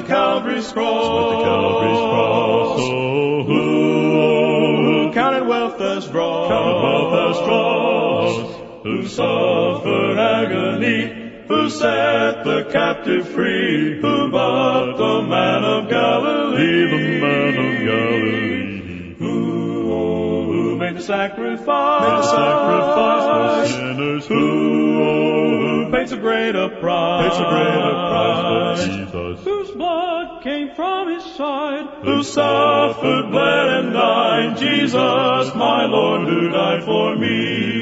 Calvary's cross. Oh, Who counted wealth as dross, who suffered agony, who set the captive free, who but the man of Galilee, who made the sacrifice, for sinners, who paid so great a price, for Jesus, whose blood came from his side, who suffered, bled, and died, Jesus, my Lord, who died for me,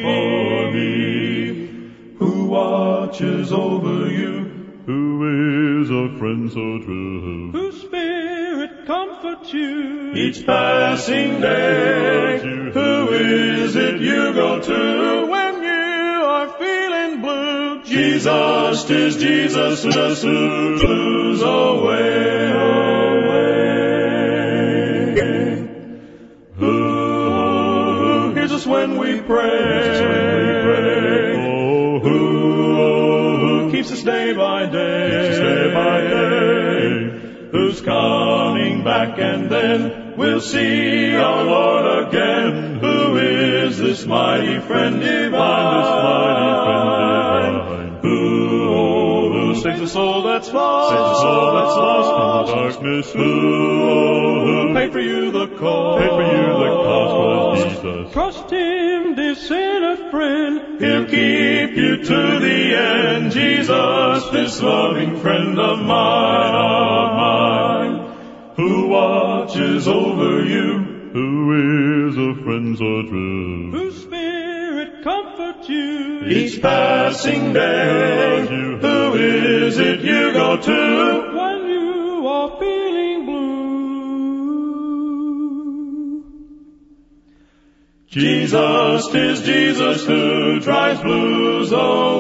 who watches over you, who is a friend so true, whose spirit comforts you each passing day. Who is it you go to when you are feeling blue? Jesus, 'tis Jesus who blues away. Who hears us when we pray? Who keeps us day by day? Who's coming back and then we'll see our Lord again? Who is this mighty friend divine? Who saves the soul that's lost, in darkness, who paid for you the cost, was Jesus. Trust him, dear sinner friend, he'll keep you to the end. Jesus, this loving friend of mine, who watches over you, who is a friend so true, whose spirit comforts you each passing day. Who is it you go to when you are feeling blue? Jesus, 'tis Jesus who drives blues away.